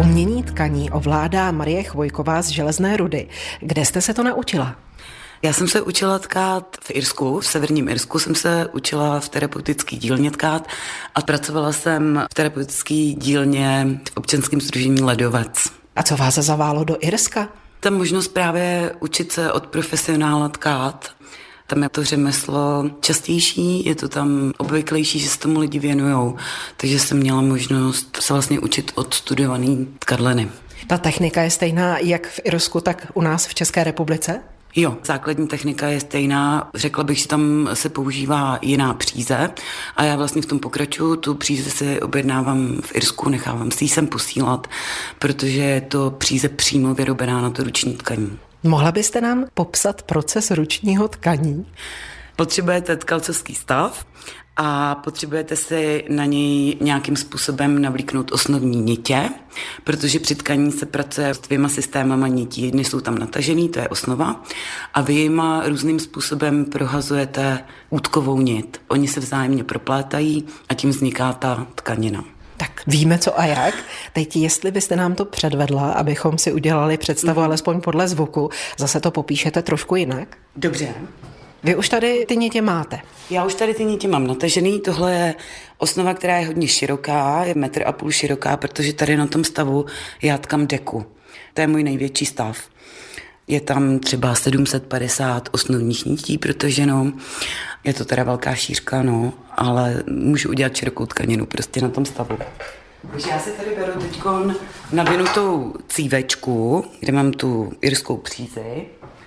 Umění tkaní ovládá Marie Chvojková z Železné Rudy. Kde jste se to naučila? Já jsem se učila tkát v Irsku, v severním Irsku jsem se učila v terapeutické dílně tkát a pracovala jsem v terapeutické dílně v občanském sdružení Ledovec. A co vás zaválo do Irska? Ta možnost právě učit se od profesionála tkát. Tam je to řemeslo častější, je to tam obvyklejší, že se tomu lidi věnujou. Takže jsem měla možnost se vlastně učit od studovaný tkadleny. Ta technika je stejná jak v Irsku, tak u nás v České republice? Jo, základní technika je stejná. Řekla bych, že tam se používá jiná příze a já vlastně v tom pokračuju. Tu příze si objednávám v Irsku, nechávám si ji sem posílat, protože je to příze přímo vyrobená na to ruční tkaní. Mohla byste nám popsat proces ručního tkaní? Potřebujete tkalcovský stav a potřebujete si na něj nějakým způsobem navlíknout osnovní nitě, protože při tkaní se pracuje s dvěma systémama nití. Jedny jsou tam natažený, to je osnova, a vy jima různým způsobem prohazujete útkovou nit. Oni se vzájemně proplétají a tím vzniká ta tkanina. Tak víme co a jak. Teď jestli byste nám to předvedla, abychom si udělali představu alespoň podle zvuku, zase to popíšete trošku jinak. Dobře. Vy už tady ty nitě máte. Já už tady ty nitě mám natažený. Tohle je osnova, která je hodně široká, je 1,5 m široká, protože tady na tom stavu já tkám deku. To je můj největší stav. Je tam třeba 750 osnovních nití protaženo. Je to teda velká šířka, ale můžu udělat širokou tkaninu prostě na tom stavu. Takže já si tady beru teďkon navinutou cívečku, kde mám tu irskou přízi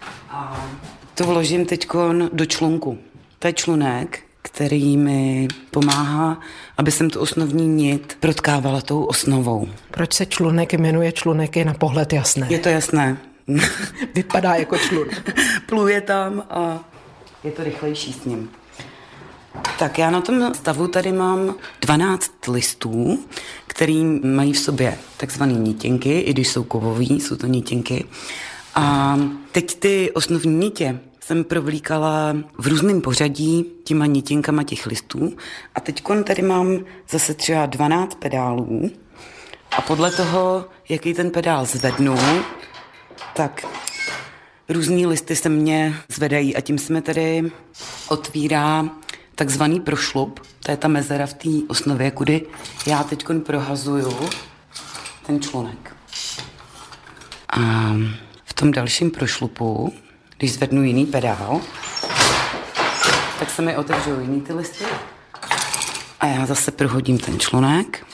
a to vložím teďkon do člunku. To je člunek, který mi pomáhá, aby jsem tu osnovní nit protkávala tou osnovou. Proč se člunek jmenuje člunek, je na pohled jasné. Je to jasné. Vypadá jako člun. Pluje tam a je to rychlejší s ním. Tak já na tom stavu tady mám 12 listů, který mají v sobě takzvané nitinky, i když jsou kovový, jsou to nitinky. A teď ty osnovní nitě jsem provlíkala v různém pořadí těma nitinkama těch listů a teď tady mám zase třeba 12 pedálů a podle toho, jaký ten pedál zvednu, tak různý listy se mě zvedají a tím se mi tady otvírá takzvaný prošlup, to je ta mezera v té osnově, kudy já teď prohazuju ten člunek. A v tom dalším prošlupu, když zvednu jiný pedál, tak se mi otevřou jiný ty listy a já zase prohodím ten člunek.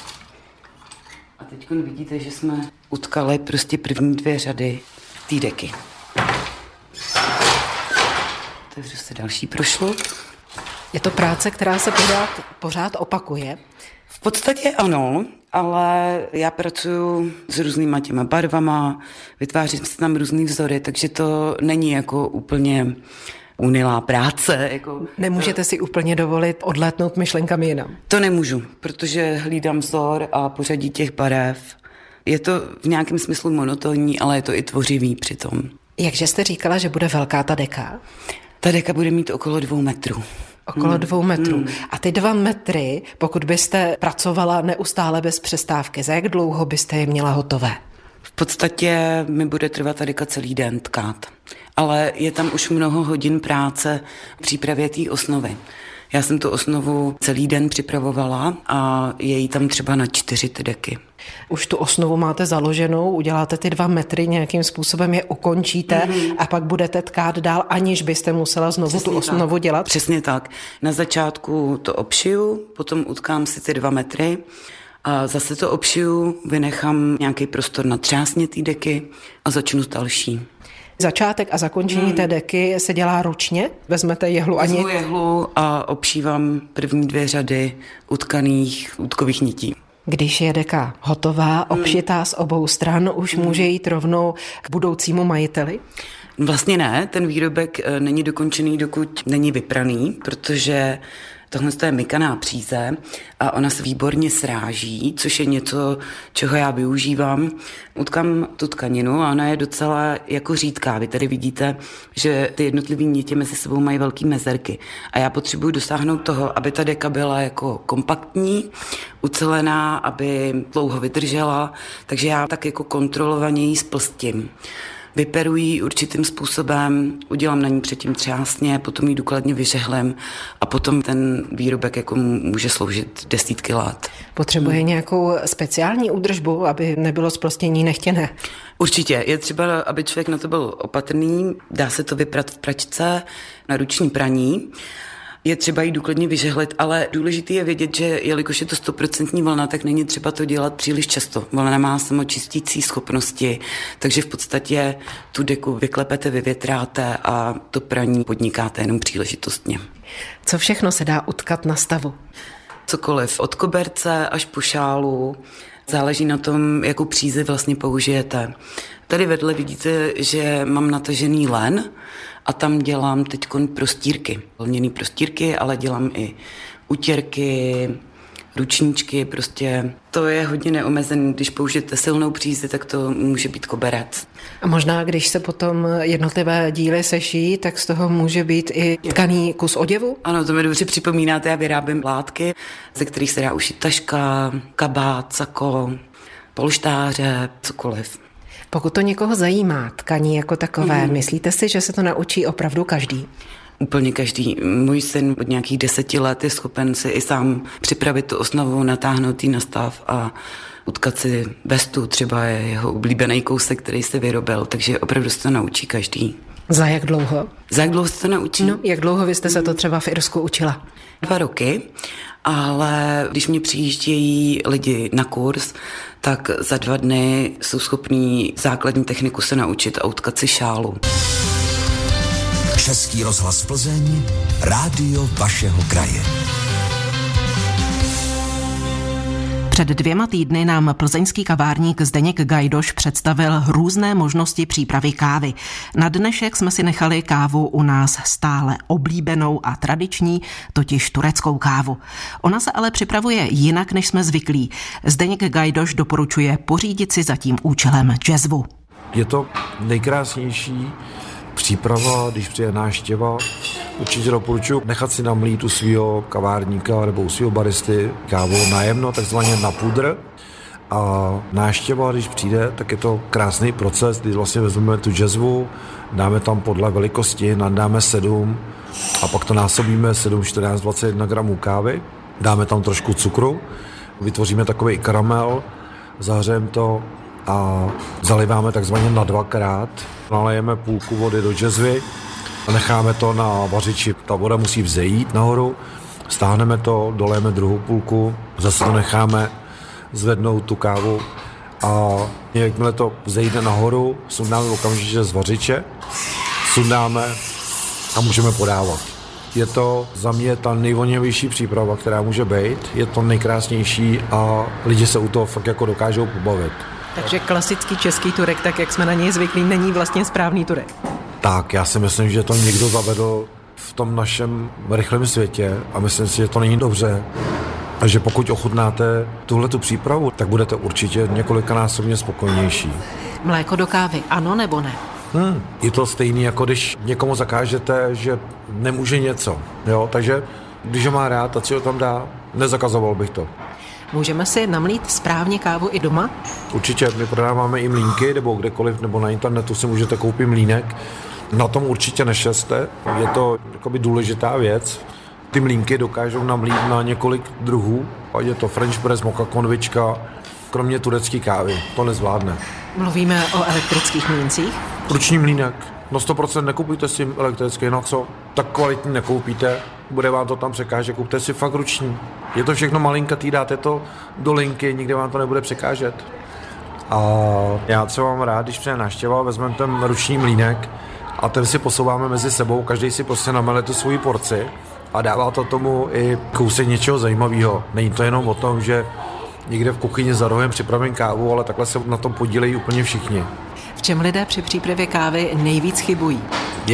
A teď vidíte, že jsme utkali prostě první 2 řady té deky. Otevřu se další prošlup. Je to práce, která se pořád opakuje? V podstatě ano, ale já pracuji s různýma těma barvama, vytvářím si tam různý vzory, takže to není jako úplně unilá práce. Nemůžete si úplně dovolit odlétnout myšlenkami jinam? To nemůžu, protože hlídám vzor a pořadí těch barev. Je to v nějakém smyslu monotónní, ale je to i tvořivý přitom. Jakže jste říkala, že bude velká ta deka? Ta deka bude mít okolo 2 metrů. Okolo 2 metrů. A ty 2 metry, pokud byste pracovala neustále bez přestávky, za jak dlouho byste je měla hotové? V podstatě mi bude trvat ta deka celý den tkát. Ale je tam už mnoho hodin práce v přípravě té osnovy. Já jsem tu osnovu celý den připravovala a je jí tam třeba na 4 ty deky. Už tu osnovu máte založenou, uděláte ty 2 metry, nějakým způsobem je ukončíte a pak budete tkát dál, aniž byste musela znovu Přesně tu osnovu tak. dělat? Přesně tak. Na začátku to obšiju, potom utkám si ty 2 metry a zase to obšiju, vynechám nějaký prostor na třásně té deky a začnu s další. Začátek a zakončení té deky se dělá ručně? Vezmete jehlu a Vezmu jehlu a obšívám první 2 řady utkaných útkových nití. Když je deka hotová, obšitá z obou stran, už může jít rovnou k budoucímu majiteli? Vlastně ne, ten výrobek není dokončený, dokud není vypraný, protože Tohle je mykaná příze a ona se výborně sráží, což je něco, čeho já využívám. Utkám tu tkaninu a ona je docela jako řídká. Vy tady vidíte, že ty jednotlivé nitě mezi sebou mají velké mezerky. A já potřebuji dosáhnout toho, aby ta deka byla jako kompaktní, ucelená, aby dlouho vydržela, takže já tak jako kontrolovaně ji splstím. Vyperuji určitým způsobem, udělám na ní předtím třásně, potom ji důkladně vyžehlem a potom ten výrobek jako může sloužit desítky let. Potřebuje nějakou speciální údržbu, aby nebylo zprostění nechtěné? Určitě. Je třeba, aby člověk na to byl opatrný, dá se to vyprat v pračce na ruční praní. Je třeba ji důkladně vyžehlit, ale důležité je vědět, že jelikož je to 100% vlna, tak není třeba to dělat příliš často. Vlna má samočistící schopnosti, takže v podstatě tu deku vyklepete, vyvětráte a to praní podnikáte jenom příležitostně. Co všechno se dá utkat na stavu? Cokoliv, od koberce až po šálu, záleží na tom, jakou přízi vlastně použijete. Tady vedle vidíte, že mám natažený len a tam dělám teď prostírky. Lněný prostírky, ale dělám i utěrky, ručníčky, prostě to je hodně neomezený. Když použijete silnou přízi, tak to může být koberec. A možná, když se potom jednotlivé díly seší, tak z toho může být i tkaný kus oděvu? Ano, to mi dobře připomínáte, já vyrábím látky, ze kterých se dá ušít taška, kabát, sako, polštáře, cokoliv. Pokud to někoho zajímá, tkaní jako takové, myslíte si, že se to naučí opravdu každý? Úplně každý. Můj syn od nějakých 10 let je schopen si i sám připravit tu osnovu, natáhnout ji na stav a utkat si vestu, třeba je jeho oblíbený kousek, který se vyrobil, takže opravdu se to naučí každý. Za jak dlouho? Za jak dlouho se to naučí? No, jak dlouho vy jste se to třeba v Irsku učila? 2 roky, ale když mě přijíždějí lidi na kurz, tak za 2 dny jsou schopní základní techniku se naučit a utkat si šálu. Český rozhlas Plzeň, rádio vašeho kraje. Před 2 týdny nám plzeňský kavárník Zdeněk Gajdoš představil různé možnosti přípravy kávy. Na dnešek jsme si nechali kávu u nás stále oblíbenou a tradiční, totiž tureckou kávu. Ona se ale připravuje jinak, než jsme zvyklí. Zdeněk Gajdoš doporučuje pořídit si za tím účelem džezvu. Je to nejkrásnější příprava, když přijde návštěva. Určitě doporučuji nechat si namlít u svého kavárníka nebo u svého baristy kávu najemno, takzvaně na pudr. A návštěva, když přijde, tak je to krásný proces, kdy vlastně vezmeme tu džezvu, dáme tam podle velikosti, nadáme 7 a pak to násobíme 7, 14, 21 gramů kávy. Dáme tam trošku cukru, vytvoříme takový karamel, zahřejeme to a zaliváme takzvaně na 2krát. Nalejeme půlku vody do džezvy a necháme to na vařiči. Ta voda musí vzejít nahoru, stáhneme to, dolejeme druhou půlku, zase to necháme zvednout tu kávu a jakmile to vzejde nahoru, sundáme okamžitě z vařiče, sundáme a můžeme podávat. Je to za mě ta nejvoněvější příprava, která může být, je to nejkrásnější a lidi se u toho fakt jako dokážou pobavit. Takže klasický český turek, tak jak jsme na něj zvyklí, není vlastně správný turek. Tak, já si myslím, že to někdo zavedl v tom našem rychlém světě a myslím si, že to není dobře. A že pokud ochutnáte tuhletu přípravu, tak budete určitě několikanásobně spokojnější. Mléko do kávy, ano nebo ne? Je to stejný, jako když někomu zakážete, že nemůže něco. Jo? Takže když ho má rád, tak si ho tam dá, nezakazoval bych to. Můžeme si namlít správně kávu i doma? Určitě, my prodáváme i mlýnky, nebo kdekoliv, nebo na internetu si můžete koupit mlýnek. Na tom určitě nešeste, je to jakoby důležitá věc. Ty mlýnky dokážou namlít na několik druhů, ať je to French press, moka konvička, kromě turecké kávy, to nezvládne. Mluvíme o elektrických mlýncích? Ruční mlýnek, no 100% nekupujte si elektrický, na co? Tak kvalitní nekoupíte, bude vám to tam překážet, kupte si fakt ruční. Je to všechno malinkatý, dáte to do linky, nikde vám to nebude překážet. A já třeba mám rád, když přijde návštěva, vezmeme ten ruční mlýnek a ten si posouváme mezi sebou, každý si prostě namele tu svoji porci a dává to tomu i kousek něčeho zajímavého. Není to jenom o tom, že někde v kuchyni za rohem připravím kávu, ale takhle se na tom podílejí úplně všichni. V čem lidé při přípravě kávy nejvíc chybují?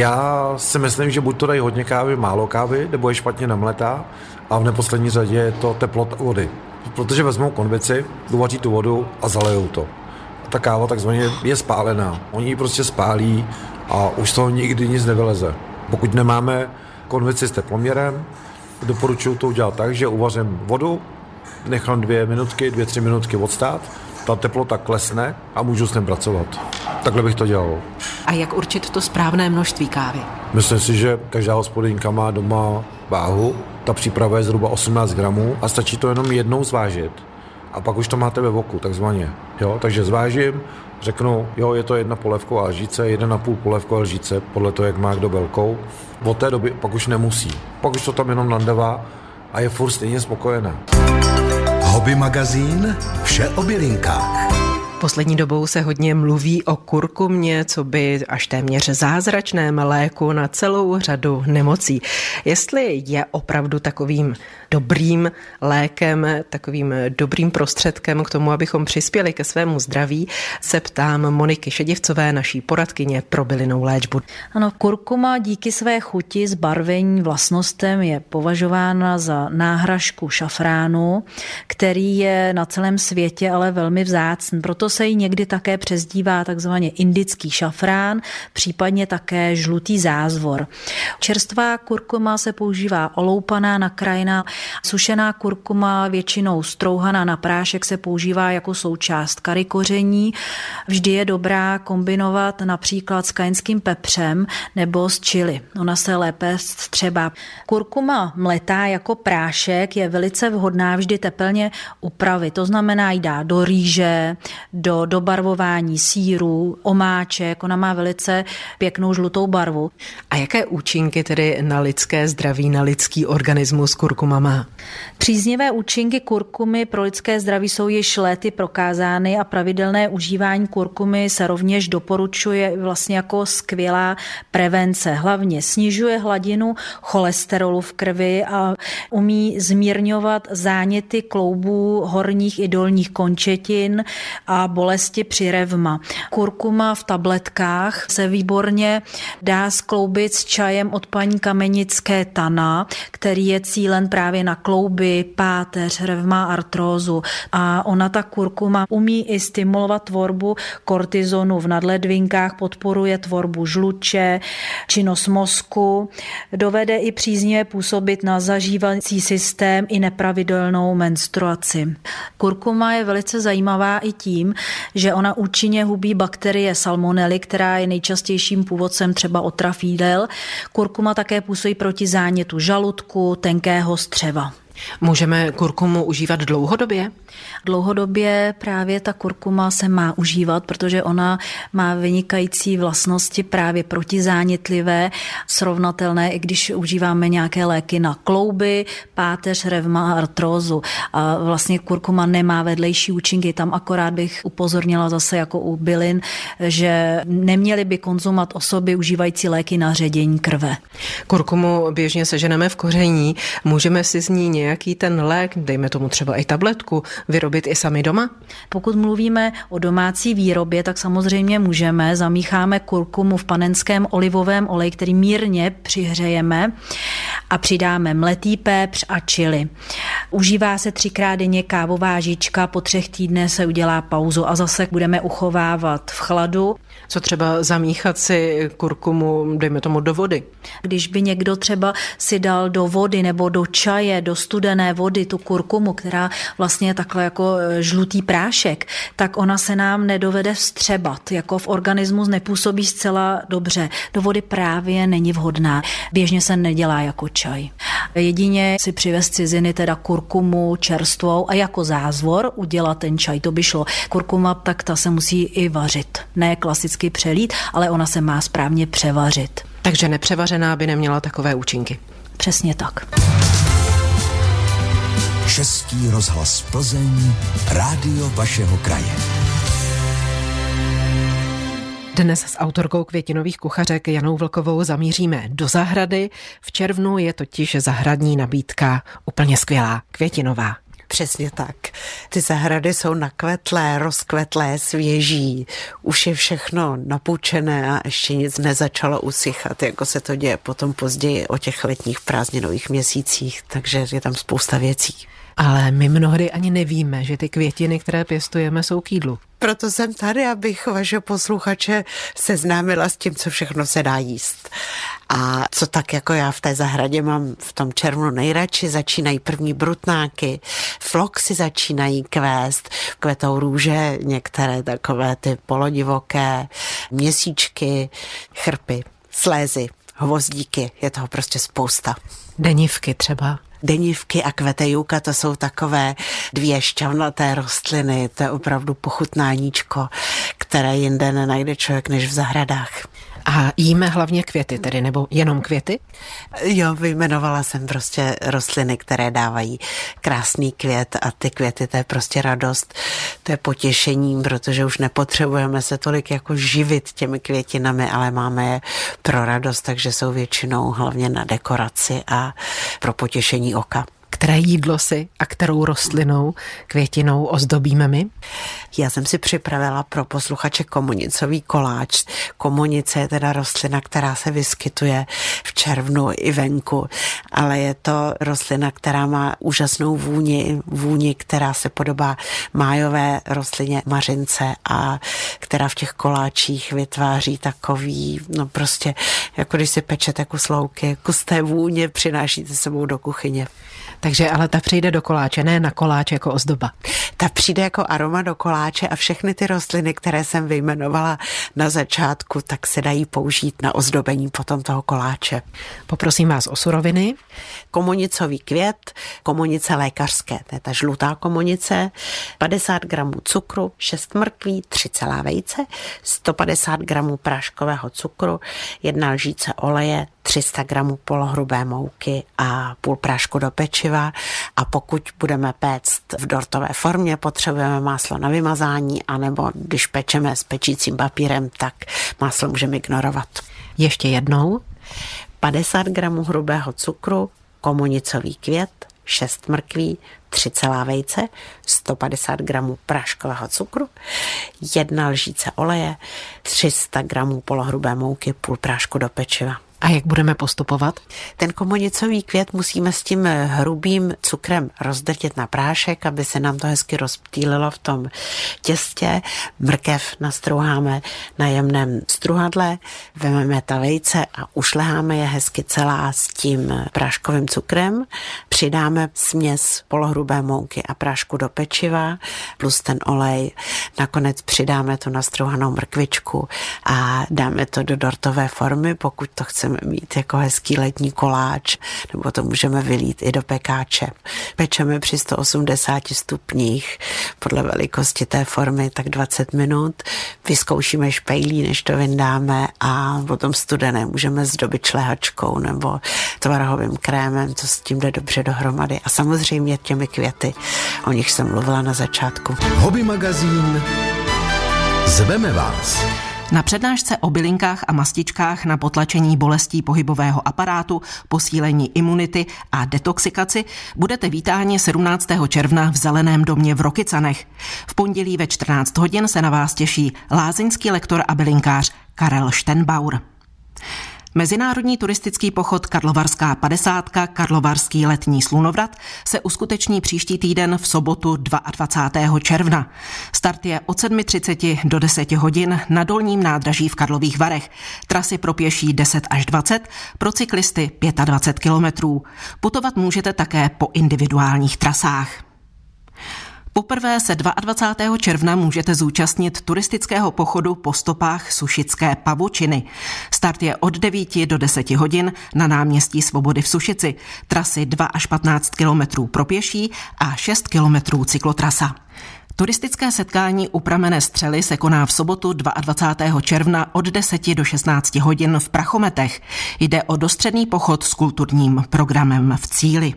Já si myslím, že buď to dají hodně kávy, málo kávy, nebo je špatně namletá a v neposlední řadě je to teplota vody. Protože vezmou konvici, uvaří tu vodu a zalejou to. A ta káva takzvaně je spálená. Oni ji prostě spálí a už z toho nikdy nic nevyleze. Pokud nemáme konvici s teploměrem, doporučuji to udělat tak, že uvařím vodu, nechám 2-3 minutky odstát, ta teplota klesne a můžu s tím pracovat. Takhle bych to dělal. A jak určit to správné množství kávy? Myslím si, že každá hospodyňka má doma váhu. Ta příprava je zhruba 18 gramů a stačí to jenom jednou zvážit. A pak už to máte ve voku, takzvaně. Jo? Takže zvážím, řeknu, jo, je to 1 polévková lžíce, 1,5 polévková lžíce, podle toho, jak má kdo velkou. Od té doby pak už nemusí. Pak už to tam jenom nandává a je furt stejně spokojená. Hobby magazín, vše o bylinkách. Poslední dobou se hodně mluví o kurkumě, co by až téměř zázračném léku na celou řadu nemocí. Jestli je opravdu takovým dobrým lékem, takovým dobrým prostředkem k tomu, abychom přispěli ke svému zdraví, se ptám Moniky Šedivcové, naší poradkyně pro bylinnou léčbu. Ano, kurkuma díky své chuti, zbarvení, vlastnostem je považována za náhražku šafránu, který je na celém světě ale velmi vzácný. Proto se jí někdy také přezdívá takzvaně indický šafrán, případně také žlutý zázvor. Čerstvá kurkuma se používá oloupaná, nakrájená. Sušená kurkuma, většinou strouhaná na prášek, se používá jako součást kary koření. Vždy je dobrá kombinovat například s kajenským pepřem nebo s chili. Ona se lépe střebá. Kurkuma mletá jako prášek je velice vhodná vždy tepelně upravit. To znamená jí dát do rýže, do dobarvování sýrů, omáček. Ona má velice pěknou žlutou barvu. A jaké účinky tedy na lidské zdraví, na lidský organismus kurkuma má? Příznivé účinky kurkumy pro lidské zdraví jsou již léty prokázány a pravidelné užívání kurkumy se rovněž doporučuje vlastně jako skvělá prevence. Hlavně snižuje hladinu cholesterolu v krvi a umí zmírňovat záněty kloubů horních i dolních končetin a bolesti při revma. Kurkuma v tabletkách se výborně dá skloubit s čajem od paní Kamenické Tana, který je cílen právě na klouby, páteř, revma, artrózu. A ona, ta kurkuma, umí i stimulovat tvorbu kortizonu v nadledvinkách, podporuje tvorbu žluče, činnost mozku, dovede i příznivě působit na zažívací systém i nepravidelnou menstruaci. Kurkuma je velice zajímavá i tím, že ona účinně hubí bakterie salmonely, která je nejčastějším původcem třeba otrav jídel. Kurkuma také působí proti zánětu žaludku, tenkého střeva. Můžeme kurkumu užívat dlouhodobě? Dlouhodobě právě ta kurkuma se má užívat, protože ona má vynikající vlastnosti právě protizánětlivé, srovnatelné, i když užíváme nějaké léky na klouby, páteř, revma a artrózu. A vlastně kurkuma nemá vedlejší účinky, tam akorát bych upozornila zase jako u bylin, že neměly by konzumovat osoby užívající léky na ředění krve. Kurkumu běžně seženeme v koření, můžeme si z ní nějaký ten lék, dejme tomu třeba i tabletku, vyrobit i sami doma? Pokud mluvíme o domácí výrobě, tak samozřejmě můžeme. Zamícháme kurkumu v panenském olivovém oleji, který mírně přihřejeme a přidáme mletý pepř a chili. Užívá se 3krát denně kávová žička, po 3 týdnech se udělá pauzu a zase budeme uchovávat v chladu. Co třeba zamíchat si kurkumu, dejme tomu do vody? Když by někdo třeba si dal do vody nebo do čaje, do studené vody tu kurkumu, která vlastně je takhle jako žlutý prášek, tak ona se nám nedovede vstřebat, jako v organismu nepůsobí zcela dobře. Do vody právě není vhodná. Běžně se nedělá jako čaj. Jedině si přivést ciziny, teda kurkumu čerstvou a jako zázvor udělat ten čaj, to by šlo. Kurkuma, tak ta se musí i vařit. Ne klasicky přelít, ale ona se má správně převařit. Takže nepřevařená by neměla takové účinky. Přesně tak. Český rozhlas Plzeň, rádio vašeho kraje. Dnes s autorkou květinových kuchařek Janou Vlkovou zamíříme do zahrady. V červnu je totiž zahradní nabídka úplně skvělá, květinová. Přesně tak. Ty zahrady jsou nakvetlé, rozkvetlé, svěží. Už je všechno napůjčené a ještě nic nezačalo usychat, jako se to děje potom později o těch letních prázdninových měsících, takže je tam spousta věcí. Ale my mnohdy ani nevíme, že ty květiny, které pěstujeme, jsou k jídlu. Proto jsem tady, abych vaše posluchače seznámila s tím, co všechno se dá jíst. A co tak jako já v té zahradě mám v tom červnu nejradši, začínají první brutnáky, floxy začínají kvést, kvetou růže, některé takové ty polodivoké, měsíčky, chrpy, slézy, hvozdíky, je toho prostě spousta. Denivky třeba. Denivky a kvetejůka, to jsou takové dvě šťavnaté rostliny, to je opravdu pochutnáníčko, které jinde nenajde člověk než v zahradách. A jíme hlavně květy tedy, nebo jenom květy? Jo, vyjmenovala jsem prostě rostliny, které dávají krásný květ a ty květy, to je prostě radost, to je potěšení, protože už nepotřebujeme se tolik jako živit těmi květinami, ale máme je pro radost, takže jsou většinou hlavně na dekoraci a pro potěšení oka. Které jídlo si a kterou rostlinou, květinou ozdobíme my? Já jsem si připravila pro posluchače komonicový koláč. Komonice je teda rostlina, která se vyskytuje v červnu i venku, ale je to rostlina, která má úžasnou vůni, která se podobá májové rostlině mařince a která v těch koláčích vytváří takový, no prostě, jako když si pečete kus louky, kus té vůně přinášíte sebou do kuchyně. Takže ale ta přijde do koláče, ne na koláč jako ozdoba. Ta přijde jako aroma do koláče a všechny ty rostliny, které jsem vyjmenovala na začátku, tak se dají použít na ozdobení potom toho koláče. Poprosím vás o suroviny. Komonicový květ, komonice lékařské, to je ta žlutá komonice, 50 gramů cukru, 6 mrkví, 3 celá vejce, 150 gramů práškového cukru, 1 lžíce oleje, 300 gramů polohrubé mouky a půl prášku do pečiva. A pokud budeme péct v dortové formě, potřebujeme máslo na vymazání, anebo když pečeme s pečícím papírem, tak máslo můžeme ignorovat. Ještě jednou. 50 gramů hrubého cukru, komonicový květ, 6 mrkví, 3 celá vejce, 150 gramů práškového cukru, 1 lžíce oleje, 300 gramů polohrubé mouky, půl prášku do pečiva. A jak budeme postupovat? Ten komonicový květ musíme s tím hrubým cukrem rozdrtit na prášek, aby se nám to hezky rozptýlilo v tom těstě. Mrkev nastrouháme na jemném struhadle, vezmeme ta vejce a ušleháme je hezky celá s tím práškovým cukrem. Přidáme směs polohrubé mouky a prášku do pečiva plus ten olej. Nakonec přidáme tu nastrouhanou mrkvičku a dáme to do dortové formy, pokud to chceme mít jako hezký letní koláč, nebo to můžeme vylít i do pekáče. Pečeme při 180 stupních podle velikosti té formy tak 20 minut. Vyzkoušíme špejlí, než to vyndáme a potom studené můžeme zdobit šlehačkou nebo tvarohovým krémem, to s tím jde dobře dohromady. A samozřejmě těmi květy, o nich jsem mluvila na začátku. Hobby magazín Zveme vás. Na přednášce o bylinkách a mastičkách na potlačení bolestí pohybového aparátu, posílení imunity a detoxikaci budete vítáni 17. června v Zeleném domě v Rokycanech. V pondělí ve 14 hodin se na vás těší lázeňský lektor a bylinkář Karel Štenbaur. Mezinárodní turistický pochod Karlovarská 50, Karlovarský letní slunovrat, se uskuteční příští týden v sobotu 22. června. Start je od 7:30 do 10 hodin na Dolním nádraží v Karlových Varech. Trasy pro pěší 10 až 20, pro cyklisty 25 kilometrů. Putovat můžete také po individuálních trasách. Poprvé se 22. června můžete zúčastnit turistického pochodu po stopách Sušické pavučiny. Start je od 9 do 10 hodin na náměstí Svobody v Sušici. Trasy 2 až 15 kilometrů pro pěší a 6 kilometrů cyklotrasa. Turistické setkání u Pramenné Střely se koná v sobotu 22. června od 10 do 16 hodin v Prachometech. Jde o dostřední pochod s kulturním programem v cíli.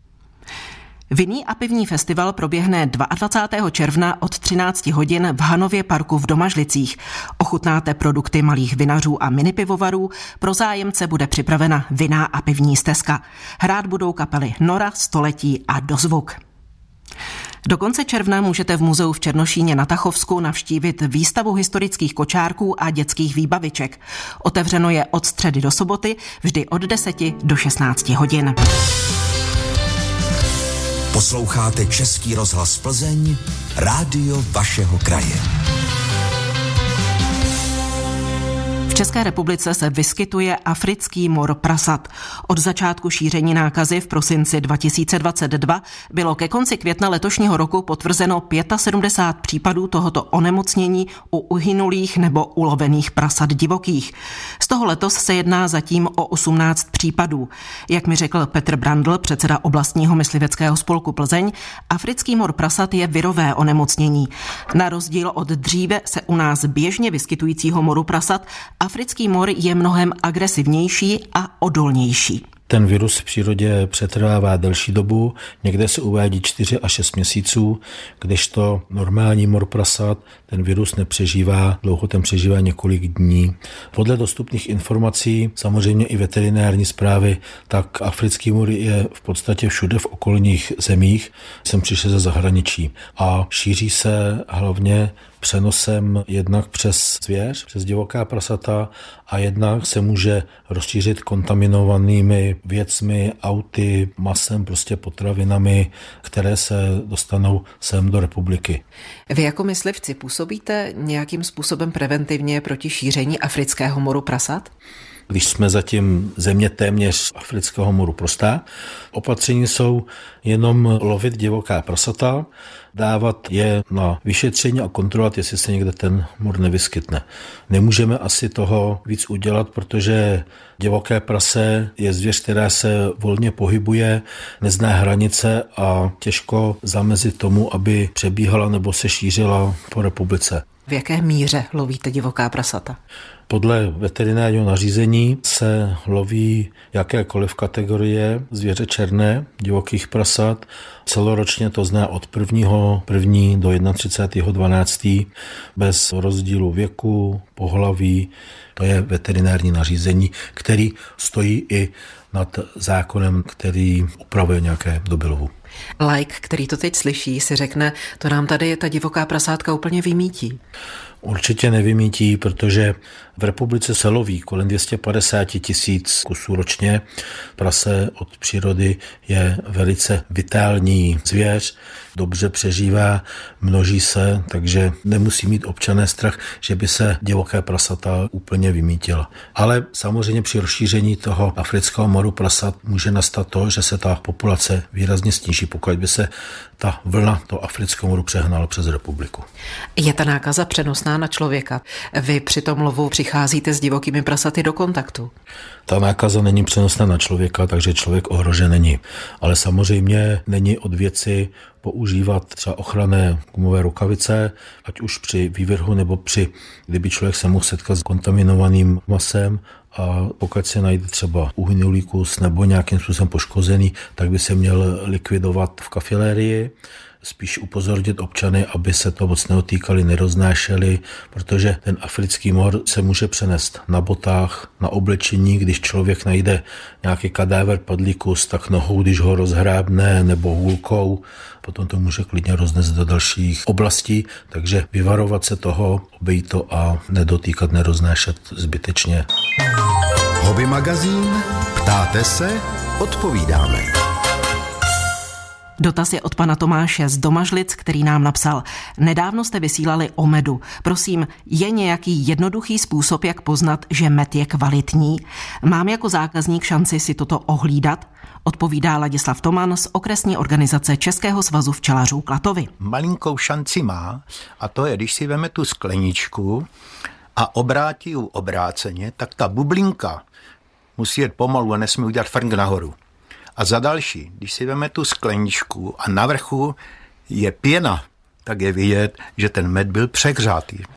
Vinný a pivní festival proběhne 22. června od 13 hodin v Hanově parku v Domažlicích. Ochutnáte produkty malých vinařů a minipivovarů, pro zájemce bude připravena vinná a pivní stezka. Hrát budou kapely Nora, Století a Dozvuk. Do konce června můžete v muzeu v Černošíně na Tachovsku navštívit výstavu historických kočárků a dětských výbaviček. Otevřeno je od středy do soboty, vždy od 10 do 16 hodin. Posloucháte Český rozhlas Plzeň, rádio vašeho kraje. V České republice se vyskytuje africký mor prasat. Od začátku šíření nákazy v prosinci 2022 bylo ke konci května letošního roku potvrzeno 75 případů tohoto onemocnění u uhynulých nebo ulovených prasat divokých. Z toho letos se jedná zatím o 18 případů. Jak mi řekl Petr Brandl, předseda oblastního mysliveckého spolku Plzeň, africký mor prasat je virové onemocnění. Na rozdíl od dříve se u nás běžně vyskytujícího moru prasat africký mor je mnohem agresivnější a odolnější. Ten virus v přírodě přetrvává delší dobu, někde se uvádí 4 až 6 měsíců, kdežto normální mor prasat ten virus nepřežívá dlouho, ten přežívá několik dní. Podle dostupných informací, samozřejmě i veterinární zprávy, tak africký mor je v podstatě všude v okolních zemích, jsem přišel ze zahraničí a šíří se hlavně přenosem jednak přes zvěř, přes divoká prasata a jednak se může rozšířit kontaminovanými věcmi, auty, masem, prostě potravinami, které se dostanou sem do republiky. Vy jako myslivci působíte nějakým způsobem preventivně proti šíření afrického moru prasat? Když jsme zatím země téměř afrického moru prostá, opatření jsou jenom lovit divoká prasata, dávat je na vyšetření a kontrolovat, jestli se někde ten mor nevyskytne. Nemůžeme asi toho víc udělat, protože divoké prase je zvěř, která se volně pohybuje, nezná hranice a těžko zamezit tomu, aby přebíhala nebo se šířila po republice. V jaké míře lovíte divoká prasata? Podle veterinárního nařízení se loví jakékoliv kategorie zvěře černé, divokých prasat. Celoročně to zná od 1. do 31.12. bez rozdílu věku, pohlaví. To je veterinární nařízení, který stojí i nad zákonem, který upravuje nějaké doby lovu. Laik, který to teď slyší, si řekne, to nám tady ta divoká prasátka úplně vymítí. Určitě nevymítí, protože v republice se loví kolem 250 000 kusů ročně. Prase od přírody je velice vitální zvěř, dobře přežívá, množí se, takže nemusí mít občané strach, že by se divoké prasata úplně vymítila. Ale samozřejmě při rozšíření toho afrického moru prasat může nastat to, že se ta populace výrazně sníží, pokud by se ta vlna toho afrického moru přehnala přes republiku. Je ta nákaza přenosná na člověka? Vy při tom lovu přicházíte s divokými prasaty do kontaktu? Ta nákaza není přenosná na člověka, takže člověk ohrožen není. Ale samozřejmě není od věci používat třeba ochranné gumové rukavice, ať už při vývrhu nebo kdyby člověk se mohl setkat s kontaminovaným masem, a pokud se najde třeba uhynulý kus nebo nějakým způsobem poškozený, tak by se měl likvidovat v kafilérii. Spíš upozornit občany, aby se to moc neotýkali, neroznášeli, protože ten africký mor se může přenést na botách, na oblečení, když člověk najde nějaký kadáver, padlý kus, tak nohou, když ho rozhrábne, nebo hůlkou, potom to může klidně roznést do dalších oblastí, takže vyvarovat se toho, obejít to a nedotýkat, neroznášet zbytečně. Hobby magazín, ptáte se, odpovídáme. Dotaz je od pana Tomáše z Domažlic, který nám napsal: nedávno jste vysílali o medu. Prosím, je nějaký jednoduchý způsob, jak poznat, že med je kvalitní? Mám jako zákazník šanci si toto ohlídat? Odpovídá Ladislav Toman z okresní organizace Českého svazu včelařů Klatovy. Malinkou šanci má, a to je, když si veme tu skleničku a obrátí ji obráceně, tak ta bublinka musí jet pomalu a nesmí udělat frnk nahoru. A za další, když si veme tu skleničku a na vrchu je pěna, tak je vidět, že ten med byl přehřátý.